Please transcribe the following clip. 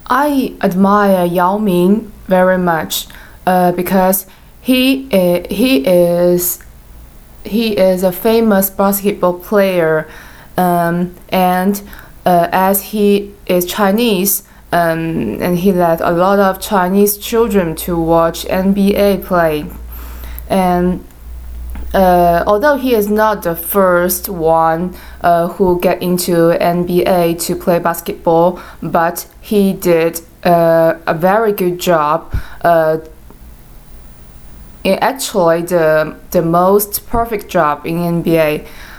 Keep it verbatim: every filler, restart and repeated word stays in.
I admire Yao Ming very much uh, because he i- he is he is a famous basketball player, um, and uh, as he is Chinese, um, and he led a lot of Chinese children to watch N B A play, and uh, although he is not the first one uh, who get into N B A to play basketball, but he did uh, a very good job. Uh, in actually the the most perfect job in N B A.